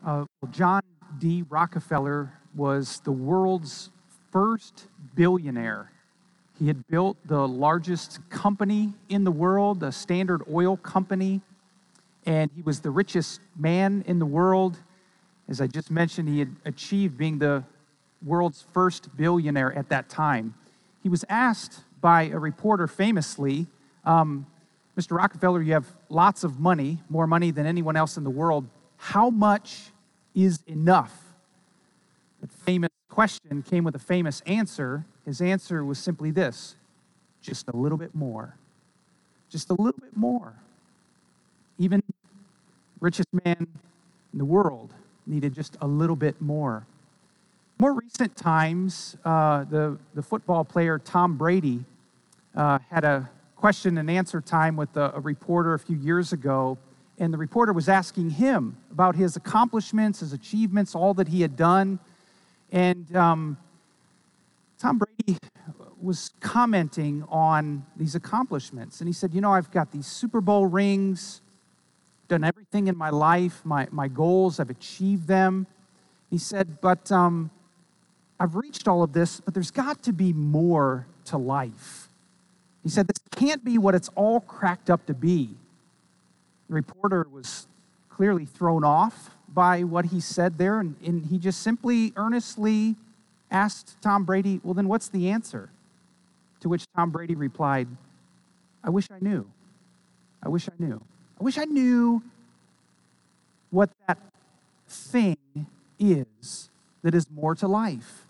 John D. Rockefeller was the world's first billionaire. He had built the largest company in the world, the Standard Oil Company, and he was the richest man in the world. As I just mentioned, he had achieved being the world's first billionaire at that time. He was asked by a reporter famously, Mr. Rockefeller, you have lots of money, more money than anyone else in the world. How much is enough? That famous question came with a famous answer. His answer was simply this: just a little bit more. Just a little bit more. Even the richest man in the world needed just a little bit more. More recent times, the football player Tom Brady had a question and answer time with a reporter a few years ago, and the reporter was asking him about his accomplishments, his achievements, all that he had done. And Tom Brady was commenting on these accomplishments. And he said, I've got these Super Bowl rings, done everything in my life, my goals, I've achieved them. He said, but I've reached all of this, but there's got to be more to life. He said, this can't be what it's all cracked up to be. The reporter was clearly thrown off by what he said there, and he just simply, earnestly asked Tom Brady, well, then what's the answer? To which Tom Brady replied, I wish I knew. I wish I knew. I wish I knew what that thing is that is more to life.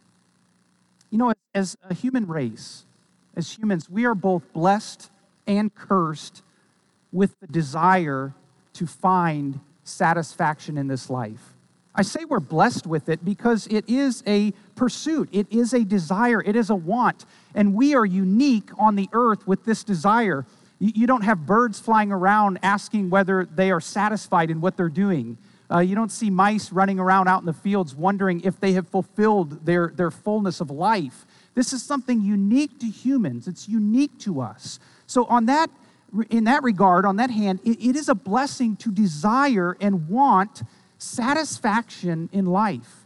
As a human race, as humans, we are both blessed and cursed with the desire to find satisfaction in this life. I say we're blessed with it because it is a pursuit, it is a desire, it is a want, and we are unique on the earth with this desire. You don't have birds flying around asking whether they are satisfied in what they're doing. You don't see mice running around out in the fields wondering if they have fulfilled their fullness of life. This is something unique to humans. It's unique to us. So in that regard, on that hand, it is a blessing to desire and want satisfaction in life,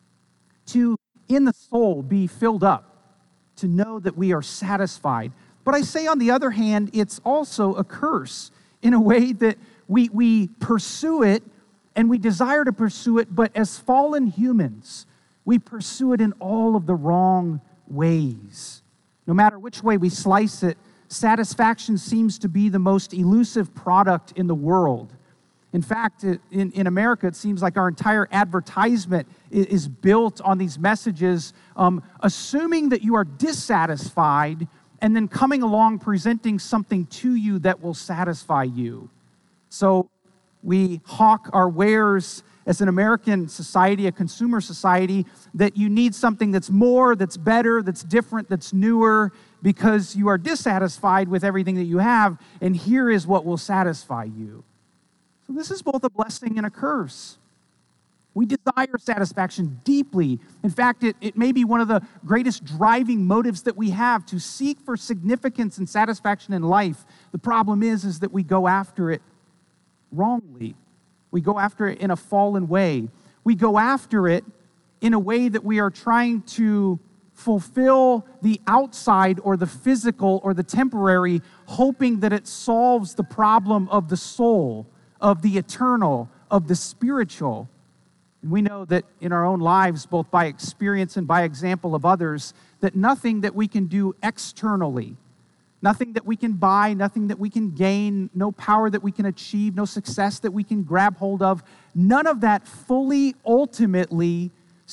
to, in the soul, be filled up, to know that we are satisfied. But I say, on the other hand, it's also a curse in a way that we pursue it and we desire to pursue it, but as fallen humans, we pursue it in all of the wrong ways. No matter which way we slice it, satisfaction seems to be the most elusive product in the world. In fact, in America, it seems like our entire advertisement is built on these messages, assuming that you are dissatisfied and then coming along presenting something to you that will satisfy you. So we hawk our wares as an American society, a consumer society, that you need something that's more, that's better, that's different, that's newer, because you are dissatisfied with everything that you have, and here is what will satisfy you. So this is both a blessing and a curse. We desire satisfaction deeply. In fact, it may be one of the greatest driving motives that we have to seek for significance and satisfaction in life. The problem is that we go after it wrongly. We go after it in a fallen way. We go after it in a way that we are trying to fulfill the outside or the physical or the temporary, hoping that it solves the problem of the soul, of the eternal, of the spiritual. And we know that in our own lives, both by experience and by example of others, that nothing that we can do externally, nothing that we can buy, nothing that we can gain, no power that we can achieve, no success that we can grab hold of, none of that fully, ultimately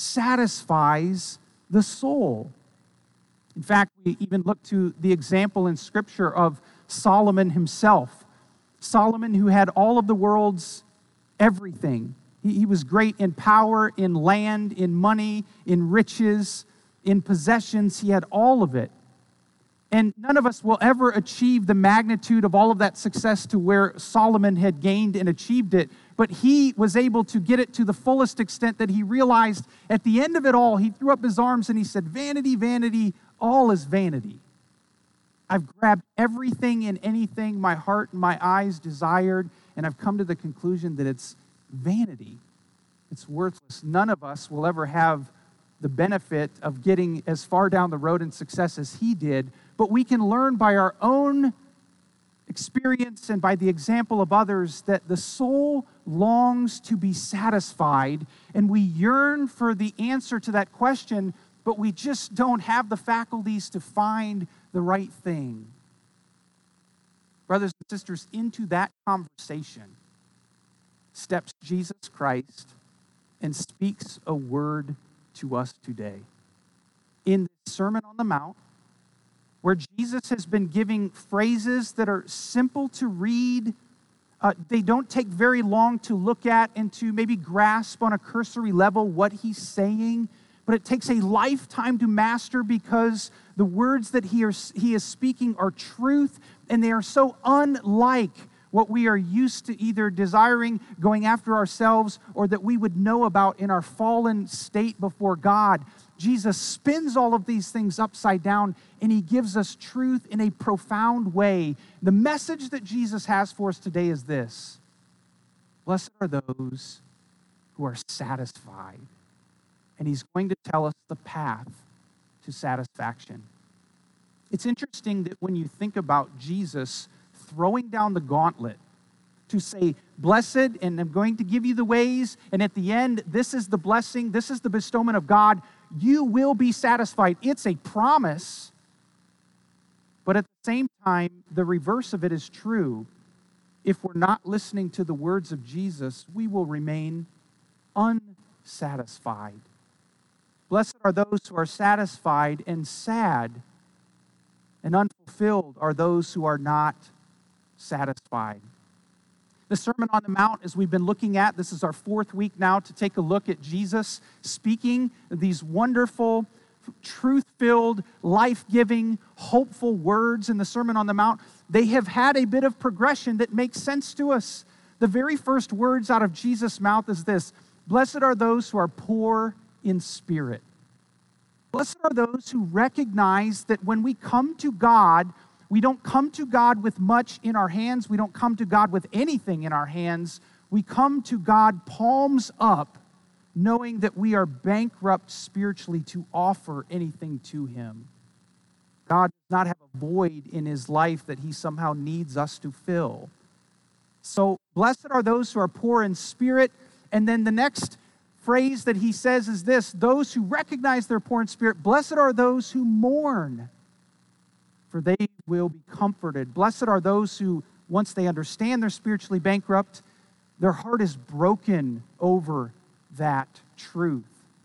satisfies the soul. In fact, we even look to the example in Scripture of Solomon himself. Solomon, who had all of the world's everything. He was great in power, in land, in money, in riches, in possessions. He had all of it. And none of us will ever achieve the magnitude of all of that success to where Solomon had gained and achieved it. But he was able to get it to the fullest extent that he realized at the end of it all, he threw up his arms and he said, vanity, vanity, all is vanity. I've grabbed everything and anything my heart and my eyes desired, and I've come to the conclusion that it's vanity. It's worthless. None of us will ever have the benefit of getting as far down the road in success as he did, but we can learn by our own experience and by the example of others that the soul longs to be satisfied, and we yearn for the answer to that question, but we just don't have the faculties to find the right thing. Brothers and sisters, into that conversation steps Jesus Christ and speaks a word to us today. In the Sermon on the Mount, where Jesus has been giving phrases that are simple to read, they don't take very long to look at and to maybe grasp on a cursory level what he's saying, but it takes a lifetime to master because the words that he is speaking are truth, and they are so unlike what we are used to either desiring, going after ourselves, or that we would know about in our fallen state before God. Jesus spins all of these things upside down, and he gives us truth in a profound way. The message that Jesus has for us today is this: blessed are those who are satisfied. And he's going to tell us the path to satisfaction. It's interesting that when you think about Jesus throwing down the gauntlet to say, blessed, and I'm going to give you the ways, and at the end, this is the blessing, this is the bestowment of God, you will be satisfied. It's a promise, but at the same time, the reverse of it is true. If we're not listening to the words of Jesus, we will remain unsatisfied. Blessed are those who are satisfied, and sad and unfulfilled are those who are not satisfied. The Sermon on the Mount, as we've been looking at, this is our fourth week now to take a look at Jesus speaking these wonderful, truth-filled, life-giving, hopeful words in the Sermon on the Mount. They have had a bit of progression that makes sense to us. The very first words out of Jesus' mouth is this: blessed are those who are poor in spirit. Blessed are those who recognize that when we come to God, we don't come to God with much in our hands. We don't come to God with anything in our hands. We come to God palms up, knowing that we are bankrupt spiritually to offer anything to him. God does not have a void in his life that he somehow needs us to fill. So, blessed are those who are poor in spirit. And then the next phrase that he says is this: those who recognize they're poor in spirit, blessed are those who mourn, for they will be comforted. Blessed are those who, once they understand they're spiritually bankrupt, their heart is broken over that truth.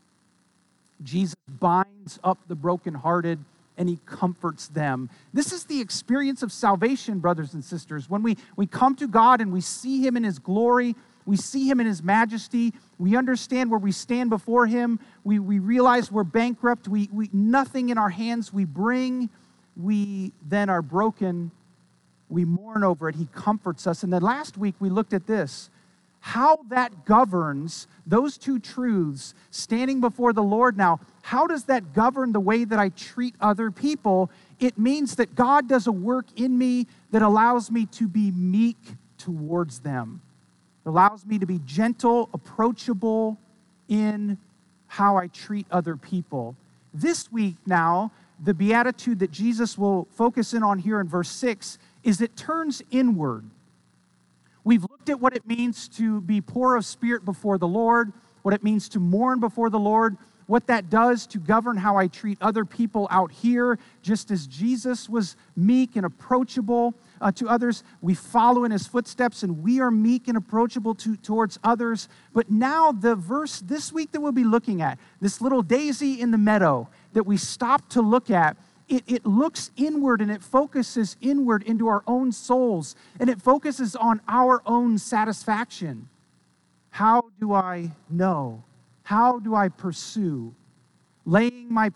Jesus binds up the brokenhearted and he comforts them. This is the experience of salvation, brothers and sisters. When we come to God and we see him in his glory, we see him in his majesty, we understand where we stand before him, we realize we're bankrupt, we nothing in our hands we bring, we then are broken, we mourn over it, he comforts us. And then last week we looked at this, how that governs those two truths, standing before the Lord now, how does that govern the way that I treat other people? It means that God does a work in me that allows me to be meek towards them. It allows me to be gentle, approachable in how I treat other people. This week now, the beatitude that Jesus will focus in on here in verse 6 is it turns inward. We've looked at what it means to be poor of spirit before the Lord, what it means to mourn before the Lord, what that does to govern how I treat other people out here. Just as Jesus was meek and approachable to others, we follow in his footsteps and we are meek and approachable towards others. But now the verse this week that we'll be looking at, this little daisy in the meadow that we stop to look at, it looks inward and it focuses inward into our own souls and it focuses on our own satisfaction. How do I know? How do I pursue? Laying my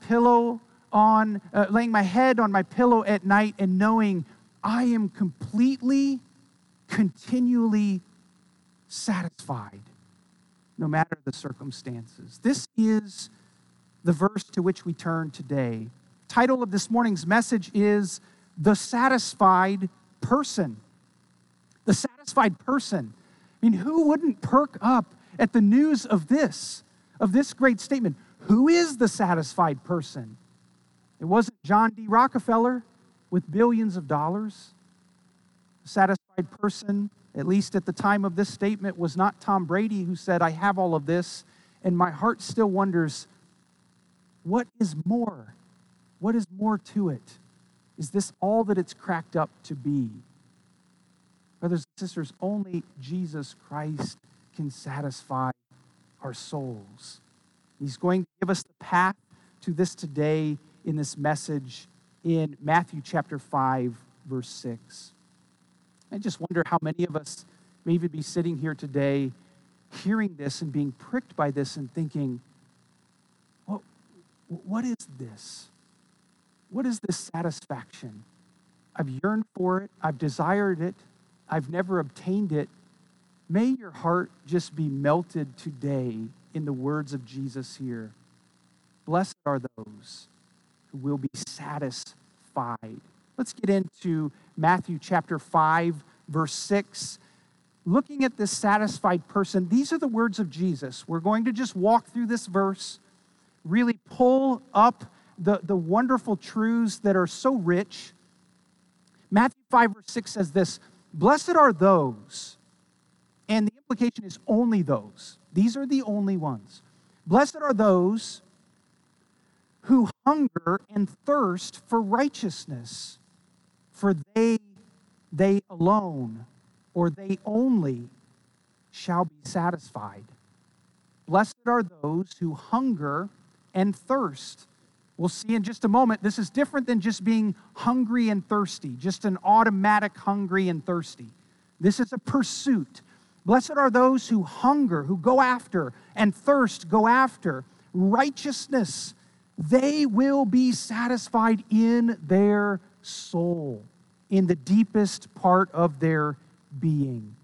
head on my pillow at night and knowing I am completely, continually satisfied, no matter the circumstances. This is the verse to which we turn today. The title of this morning's message is The Satisfied Person. The satisfied person. I mean, who wouldn't perk up at the news of this great statement. Who is the satisfied person? It wasn't John D. Rockefeller with billions of dollars. The satisfied person, at least at the time of this statement, was not Tom Brady, who said, I have all of this, and my heart still wonders, what is more? What is more to it? Is this all that it's cracked up to be? Brothers and sisters, only Jesus Christ can satisfy our souls. He's going to give us the path to this today in this message in Matthew chapter 5, verse 6. I just wonder how many of us may even be sitting here today hearing this and being pricked by this and thinking, well, what is this? What is this satisfaction? I've yearned for it. I've desired it. I've never obtained it. May your heart just be melted today in the words of Jesus here. Blessed are those who will be satisfied. Let's get into Matthew chapter 5, verse 6. Looking at this satisfied person, these are the words of Jesus. We're going to just walk through this verse, really pull up the wonderful truths that are so rich. Matthew 5, verse 6 says this, blessed are those, and the implication is only those. These are the only ones. Blessed are those who hunger and thirst for righteousness, for they alone, or they only, shall be satisfied. Blessed are those who hunger and thirst. We'll see in just a moment, this is different than just being hungry and thirsty, just an automatic hungry and thirsty. This is a pursuit. Blessed are those who hunger, who go after, and thirst, go after righteousness. They will be satisfied in their soul, in the deepest part of their being.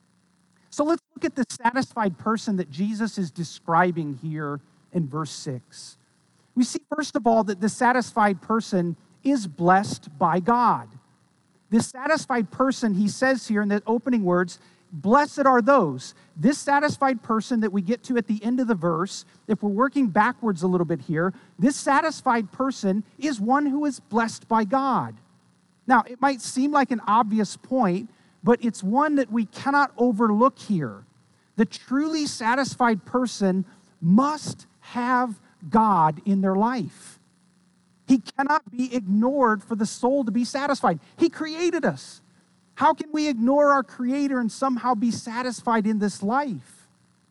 So let's look at the satisfied person that Jesus is describing here in verse 6. We see, first of all, that the satisfied person is blessed by God. This satisfied person, he says here in the opening words, blessed are those. This satisfied person that we get to at the end of the verse, if we're working backwards a little bit here, this satisfied person is one who is blessed by God. Now, it might seem like an obvious point, but it's one that we cannot overlook here. The truly satisfied person must have God in their life. He cannot be ignored for the soul to be satisfied. He created us. How can we ignore our Creator and somehow be satisfied in this life?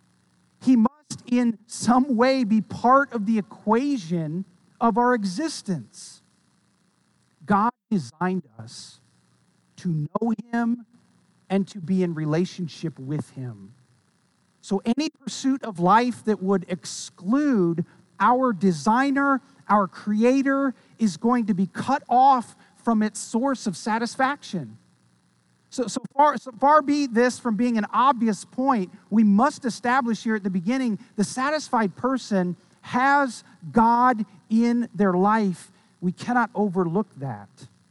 He must in some way be part of the equation of our existence. God designed us to know Him and to be in relationship with Him. So any pursuit of life that would exclude our designer, our Creator, is going to be cut off from its source of satisfaction. So far be this from being an obvious point, we must establish here at the beginning, the satisfied person has God in their life. We cannot overlook that.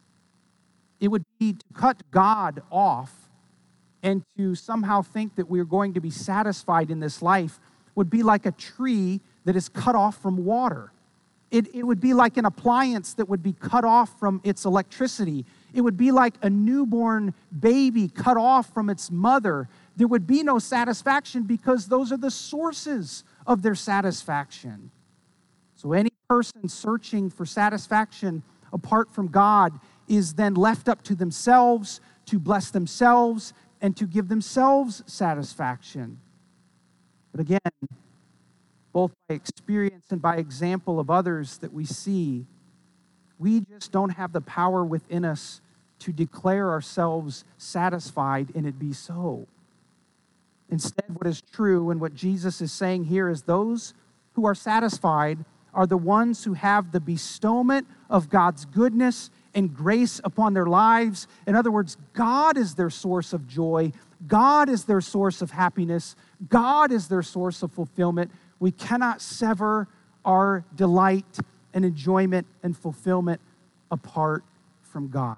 It would be to cut God off and to somehow think that we're going to be satisfied in this life would be like a tree that is cut off from water. It would be like an appliance that would be cut off from its electricity. It would be like a newborn baby cut off from its mother. There would be no satisfaction because those are the sources of their satisfaction. So any person searching for satisfaction apart from God is then left up to themselves to bless themselves and to give themselves satisfaction. But again, both by experience and by example of others that we see, we just don't have the power within us to declare ourselves satisfied and it be so. Instead, what is true and what Jesus is saying here is those who are satisfied are the ones who have the bestowment of God's goodness and grace upon their lives. In other words, God is their source of joy. God is their source of happiness. God is their source of fulfillment. We cannot sever our delight and enjoyment and fulfillment apart from God.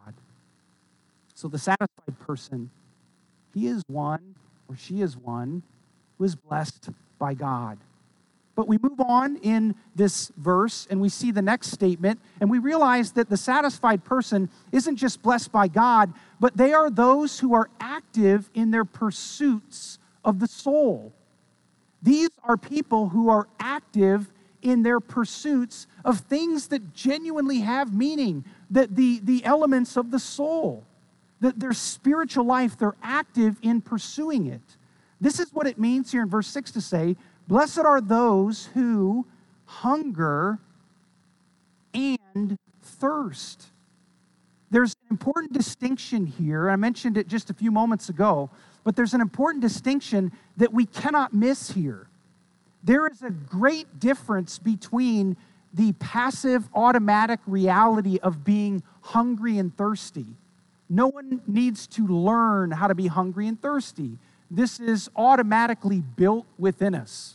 So the satisfied person, he is one or she is one who is blessed by God. But we move on in this verse and we see the next statement, and we realize that the satisfied person isn't just blessed by God, but they are those who are active in their pursuits of the soul. These are people who are active in their pursuits of things that genuinely have meaning, that the elements of the soul, that their spiritual life, they're active in pursuing it. This is what it means here in verse 6 to say, blessed are those who hunger and thirst. There's an important distinction here. I mentioned it just a few moments ago, but there's an important distinction that we cannot miss here. There is a great difference between the passive, automatic reality of being hungry and thirsty. No one needs to learn how to be hungry and thirsty. This is automatically built within us.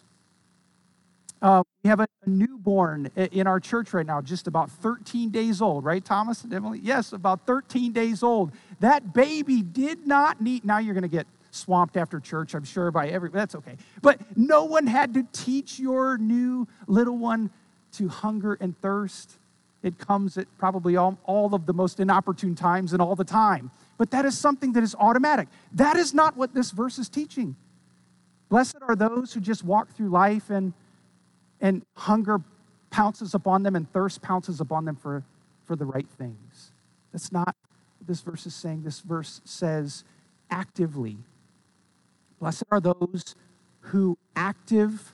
We have a newborn in our church right now, just about 13 days old, right, Thomas and Emily? Yes, about 13 days old. That baby did not need, now you're going to get swamped after church, I'm sure, by everybody. That's okay. But no one had to teach your new little one to hunger and thirst. It comes at probably all of the most inopportune times and all the time. But that is something that is automatic. That is not what this verse is teaching. Blessed are those who just walk through life and hunger pounces upon them and thirst pounces upon them for the right things. That's not what this verse is saying. This verse says actively. Blessed are those who active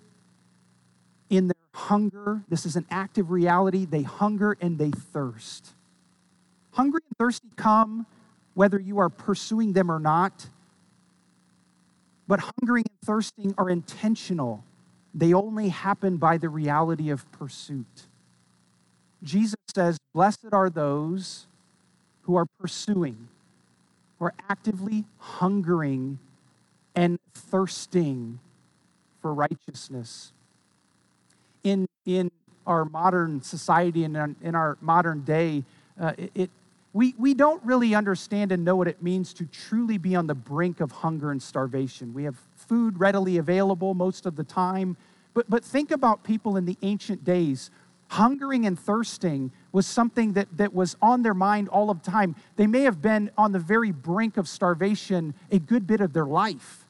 in their hunger. This is an active reality. They hunger and they thirst. Hungry and thirsty come whether you are pursuing them or not. But hungering and thirsting are intentional. They only happen by the reality of pursuit. Jesus says, blessed are those who are pursuing, who are actively hungering and thirsting for righteousness. In our modern society and in our modern day, we don't really understand and know what it means to truly be on the brink of hunger and starvation. We have food readily available most of the time, but think about people in the ancient days. Hungering and thirsting was something that was on their mind all of the time. They may have been on the very brink of starvation a good bit of their life.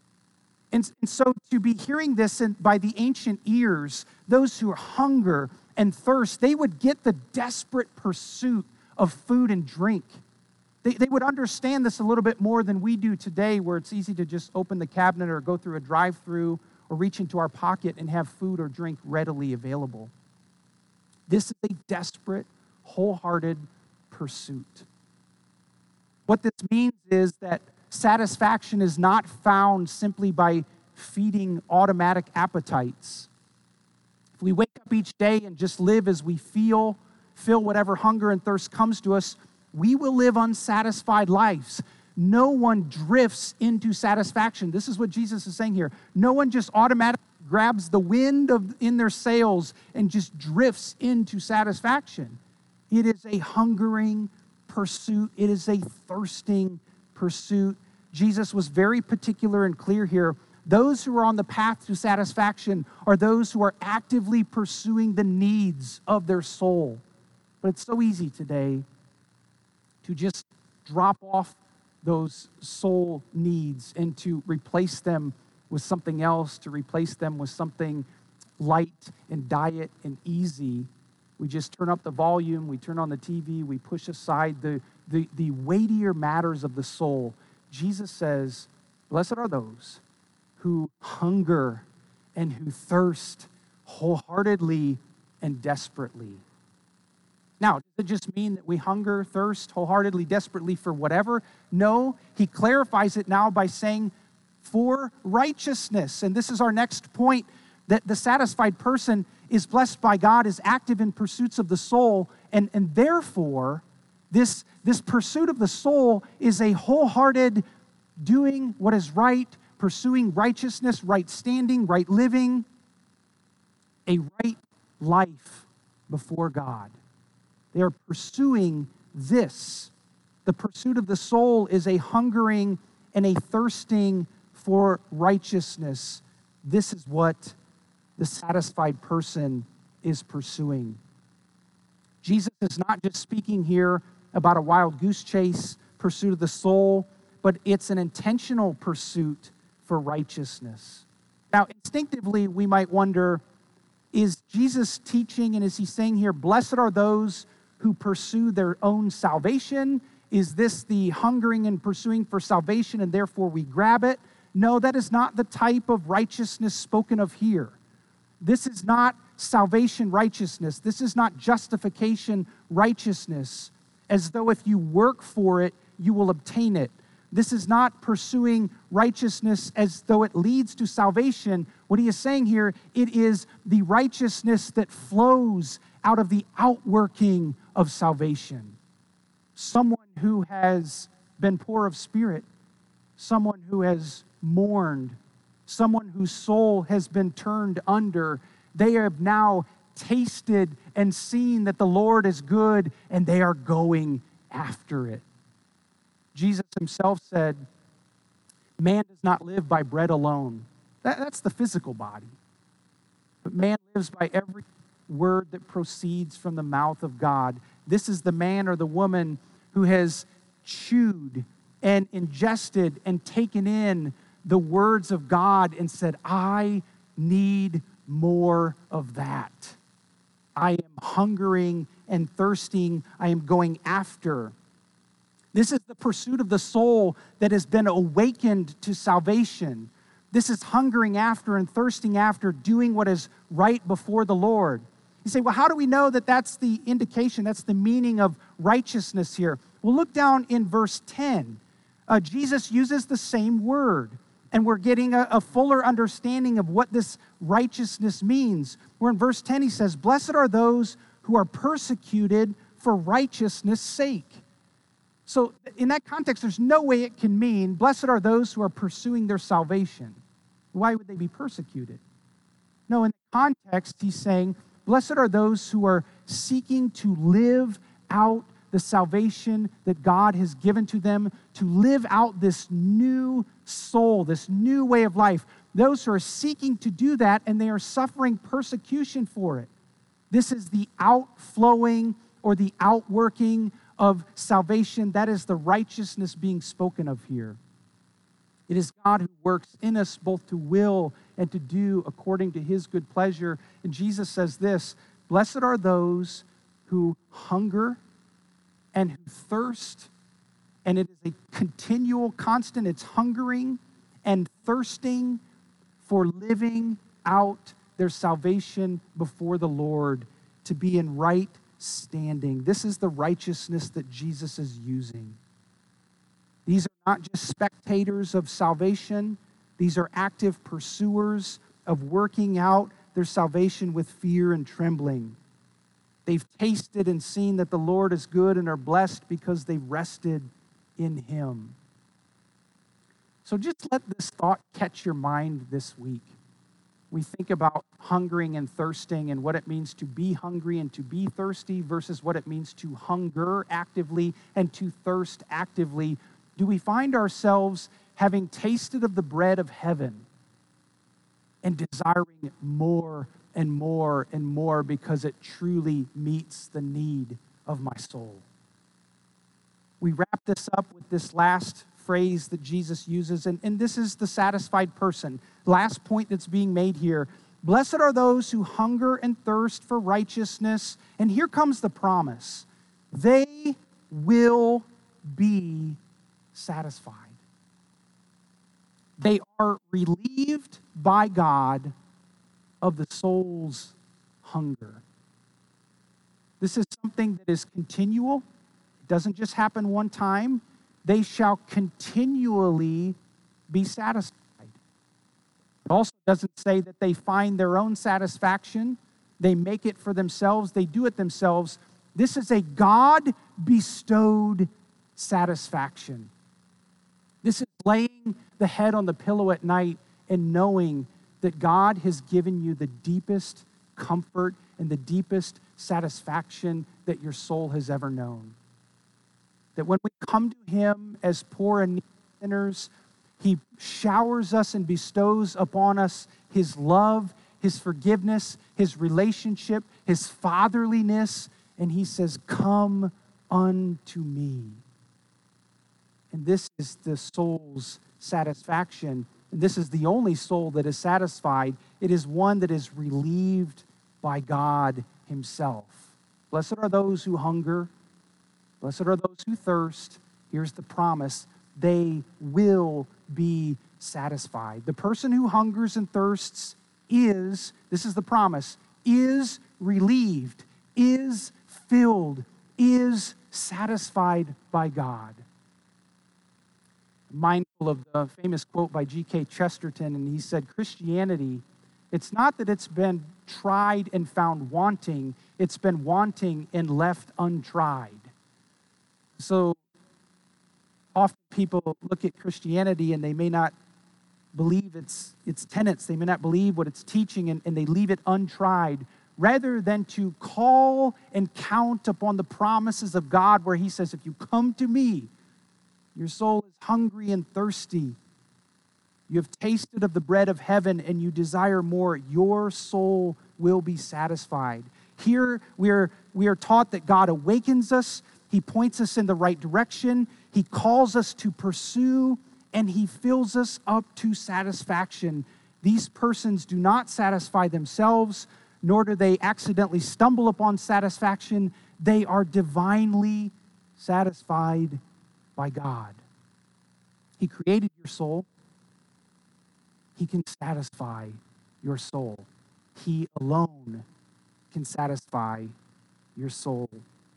And so to be hearing this by the ancient ears, those who hunger and thirst, they would get the desperate pursuit of food and drink. They would understand this a little bit more than we do today, where it's easy to just open the cabinet or go through a drive-through or reach into our pocket and have food or drink readily available. This is a desperate, wholehearted pursuit. What this means is that satisfaction is not found simply by feeding automatic appetites. If we wake up each day and just live as we fill whatever hunger and thirst comes to us, we will live unsatisfied lives. No one drifts into satisfaction. This is what Jesus is saying here. No one just automatically grabs the wind in their sails and just drifts into satisfaction. It is a hungering pursuit. It is a thirsting pursuit. Jesus was very particular and clear here. Those who are on the path to satisfaction are those who are actively pursuing the needs of their soul. But it's so easy today to just drop off those soul needs and to replace them with something else, to replace them with something light and diet and easy. We just turn up the volume, we turn on the TV, we push aside the weightier matters of the soul. Jesus says, blessed are those who hunger and who thirst wholeheartedly and desperately. Now, does it just mean that we hunger, thirst wholeheartedly, desperately for whatever? No, he clarifies it now by saying, for righteousness. And this is our next point, that the satisfied person is blessed by God, is active in pursuits of the soul, and therefore, this pursuit of the soul is a wholehearted doing what is right, pursuing righteousness, right standing, right living, a right life before God. They are pursuing this. The pursuit of the soul is a hungering and a thirsting for righteousness, this is what the satisfied person is pursuing. Jesus is not just speaking here about a wild goose chase, pursuit of the soul, but it's an intentional pursuit for righteousness. Now, instinctively, we might wonder, is Jesus teaching and is he saying here, blessed are those who pursue their own salvation? Is this the hungering and pursuing for salvation and therefore we grab it? No, that is not the type of righteousness spoken of here. This is not salvation righteousness. This is not justification righteousness, as though if you work for it, you will obtain it. This is not pursuing righteousness as though it leads to salvation. What he is saying here, it is the righteousness that flows out of the outworking of salvation. Someone who has been poor of spirit, someone who has mourned, someone whose soul has been turned under, they have now tasted and seen that the Lord is good, and they are going after it. Jesus himself said, man does not live by bread alone. That's the physical body. But man lives by every word that proceeds from the mouth of God. This is the man or the woman who has chewed and ingested and taken in the words of God and said, I need more of that. I am hungering and thirsting. I am going after. This is the pursuit of the soul that has been awakened to salvation. This is hungering after and thirsting after doing what is right before the Lord. You say, well, how do we know that that's the indication, that's the meaning of righteousness here? Well, look down in verse 10. Jesus uses the same word, and we're getting a fuller understanding of what this righteousness means. Where in verse 10 he says, blessed are those who are persecuted for righteousness' sake. So in that context, there's no way it can mean, blessed are those who are pursuing their salvation. Why would they be persecuted? No, in the context, he's saying, blessed are those who are seeking to live out the salvation that God has given to them, to live out this new soul, this new way of life. Those who are seeking to do that, and they are suffering persecution for it. This is the outflowing or the outworking of salvation. That is the righteousness being spoken of here. It is God who works in us both to will and to do according to his good pleasure. And Jesus says this, blessed are those who hunger and who thirst. And it is a continual, constant, it's hungering and thirsting for living out their salvation before the Lord, to be in right standing. This is the righteousness that Jesus is using. These are not just spectators of salvation. These are active pursuers of working out their salvation with fear and trembling. They've tasted and seen that the Lord is good and are blessed because they've rested in him. So just let this thought catch your mind this week. We think about hungering and thirsting and what it means to be hungry and to be thirsty versus what it means to hunger actively and to thirst actively. Do we find ourselves having tasted of the bread of heaven and desiring more and more and more because it truly meets the need of my soul? We wrap this up with this last phrase that Jesus uses, and this is the satisfied person. Last point that's being made here. Blessed are those who hunger and thirst for righteousness. And here comes the promise. They will be satisfied. They are relieved by God of the soul's hunger. This is something that is continual. It doesn't just happen one time. They shall continually be satisfied. It also doesn't say that they find their own satisfaction. They make it for themselves. They do it themselves. This is a God-bestowed satisfaction. This is laying the head on the pillow at night and knowing that God has given you the deepest comfort and the deepest satisfaction that your soul has ever known. That when we come to him as poor and needy sinners, he showers us and bestows upon us his love, his forgiveness, his relationship, his fatherliness, and he says, "Come unto me." And this is the soul's satisfaction. And this is the only soul that is satisfied. It is one that is relieved by God himself. Blessed are those who hunger. Blessed are those who thirst. Here's the promise: they will be satisfied. The person who hungers and thirsts is, this is the promise, is relieved, is filled, is satisfied by God. Mindful of the famous quote by G.K. Chesterton, and he said, Christianity, it's not that it's been tried and found wanting, it's been wanting and left untried. So often people look at Christianity and they may not believe its tenets, they may not believe what it's teaching, and they leave it untried, rather than to call and count upon the promises of God where he says, if you come to me, your soul is hungry and thirsty, you have tasted of the bread of heaven and you desire more, your soul will be satisfied. Here we are taught that God awakens us, he points us in the right direction, he calls us to pursue, and he fills us up to satisfaction. These persons do not satisfy themselves, nor do they accidentally stumble upon satisfaction. They are divinely satisfied by God. He created your soul. He can satisfy your soul. He alone can satisfy your soul.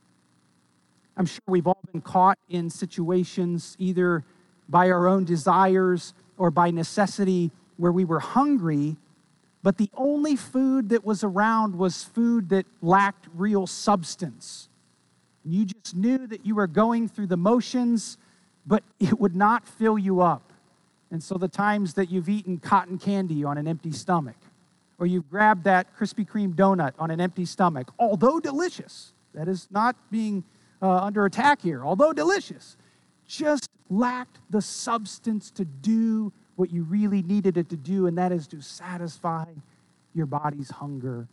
I'm sure we've all been caught in situations either by our own desires or by necessity where we were hungry, but the only food that was around was food that lacked real substance. You just knew that you were going through the motions, but it would not fill you up. And so the times that you've eaten cotton candy on an empty stomach, or you've grabbed that Krispy Kreme donut on an empty stomach, although delicious, that is not being under attack here, although delicious, just lacked the substance to do what you really needed it to do, and that is to satisfy your body's hunger.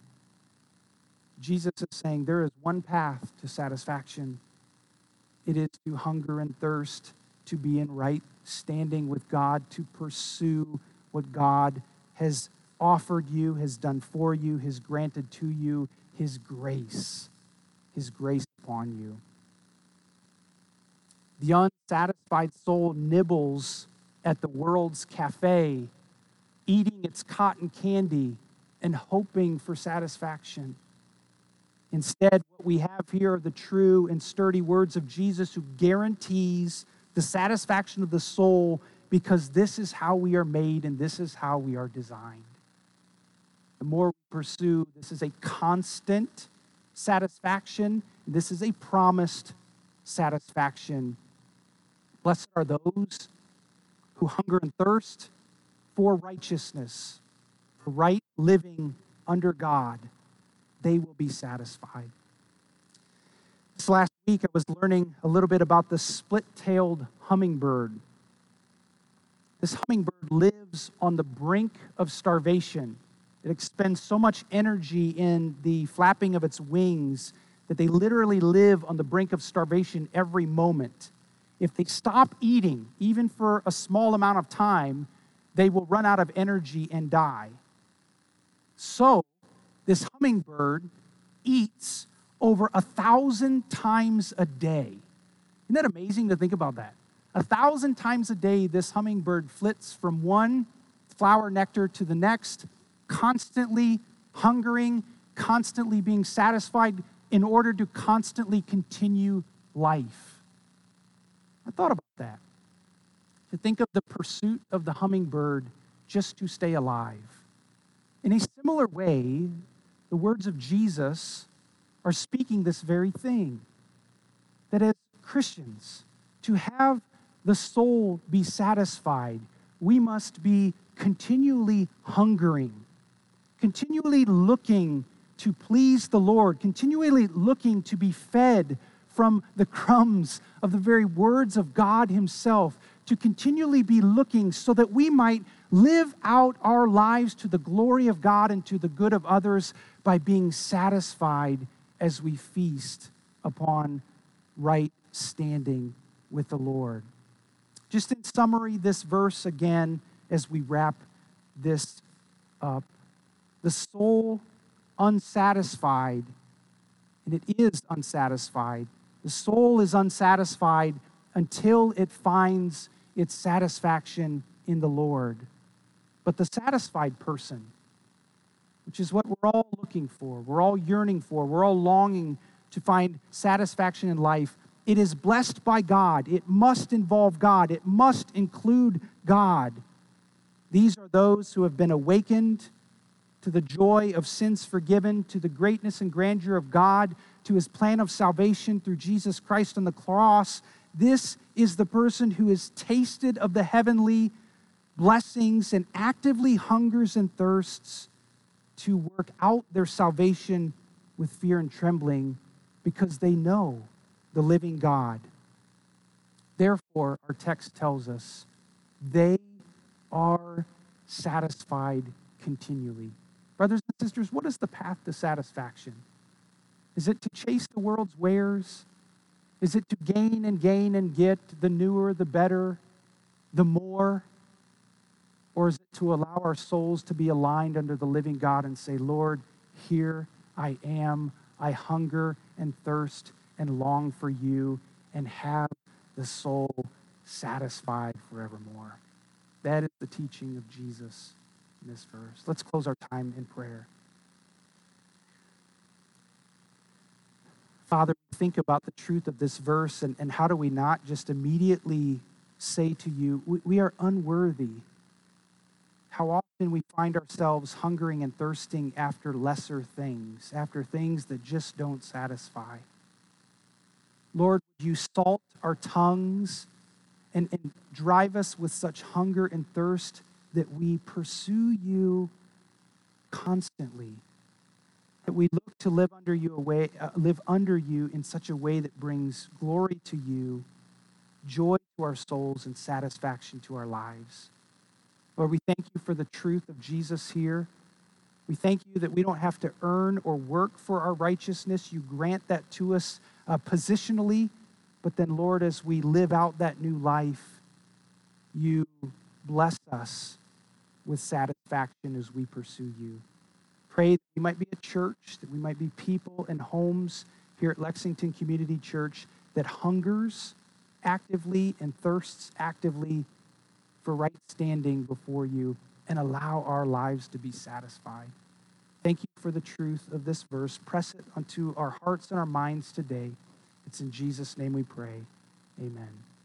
Jesus is saying there is one path to satisfaction. It is to hunger and thirst, to be in right standing with God, to pursue what God has offered you, has done for you, has granted to you, his grace upon you. The unsatisfied soul nibbles at the world's cafe, eating its cotton candy and hoping for satisfaction. Instead, what we have here are the true and sturdy words of Jesus, who guarantees the satisfaction of the soul, because this is how we are made and this is how we are designed. The more we pursue, this is a constant satisfaction. This is a promised satisfaction. Blessed are those who hunger and thirst for righteousness, for right living under God. They will be satisfied. This last week, I was learning a little bit about the split-tailed hummingbird. This hummingbird lives on the brink of starvation. It expends so much energy in the flapping of its wings that they literally live on the brink of starvation every moment. If they stop eating, even for a small amount of time, they will run out of energy and die. So, this hummingbird eats over 1,000 times a day. Isn't that amazing to think about that? 1,000 times a day, this hummingbird flits from one flower nectar to the next, constantly hungering, constantly being satisfied in order to constantly continue life. I thought about that. To think of the pursuit of the hummingbird just to stay alive. In a similar way, the words of Jesus are speaking this very thing. That as Christians, to have the soul be satisfied, we must be continually hungering, continually looking to please the Lord, continually looking to be fed from the crumbs of the very words of God himself, to continually be looking so that we might live out our lives to the glory of God and to the good of others by being satisfied as we feast upon right standing with the Lord. Just in summary, this verse again, as we wrap this up. The soul unsatisfied, and it is unsatisfied. The soul is unsatisfied until it finds its satisfaction in the Lord. But the satisfied person, which is what we're all looking for, we're all yearning for, we're all longing to find satisfaction in life, it is blessed by God. It must involve God. It must include God. These are those who have been awakened to the joy of sins forgiven, to the greatness and grandeur of God, to his plan of salvation through Jesus Christ on the cross. This is the person who has tasted of the heavenly blessings and actively hungers and thirsts to work out their salvation with fear and trembling because they know the living God. Therefore, our text tells us they are satisfied continually. Brothers and sisters, what is the path to satisfaction? Is it to chase the world's wares? Is it to gain and gain and get the newer, the better, the more? Or is it to allow our souls to be aligned under the living God and say, Lord, here I am. I hunger and thirst and long for you and have the soul satisfied forevermore. That is the teaching of Jesus in this verse. Let's close our time in prayer. Father, think about the truth of this verse and how do we not just immediately say to you, we are unworthy. How often we find ourselves hungering and thirsting after lesser things, after things that just don't satisfy. Lord, would you salt our tongues and drive us with such hunger and thirst that we pursue you constantly, that we look to live under you in such a way that brings glory to you, joy to our souls, and satisfaction to our lives. Lord, we thank you for the truth of Jesus here. We thank you that we don't have to earn or work for our righteousness. You grant that to us positionally, but then, Lord, as we live out that new life, you bless us with satisfaction as we pursue you. Pray that we might be a church, that we might be people and homes here at Lexington Community Church that hungers actively and thirsts actively for right standing before you and allow our lives to be satisfied. Thank you for the truth of this verse. Press it onto our hearts and our minds today. It's in Jesus' name we pray. Amen.